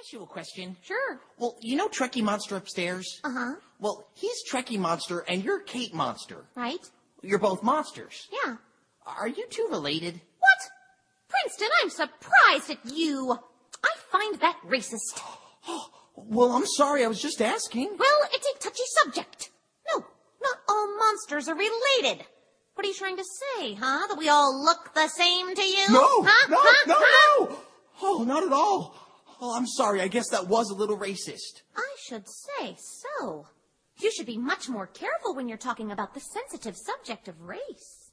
ask you a question? Sure. Well, you know Trekkie Monster upstairs? Uh-huh. Well, he's Trekkie Monster and you're Kate Monster. Right? You're both monsters. Yeah. Are you two related? What? Princeton, I'm surprised at you. I find that racist. Well, I'm sorry, I was just asking. Well, it's a touchy subject. No, not all monsters are related. What are you trying to say, huh? That we all look the same to you? No, huh? no, huh? no, huh? no. Oh, not at all. Oh, I'm sorry, I guess that was a little racist. I should say so. You should be much more careful when you're talking about the sensitive subject of race.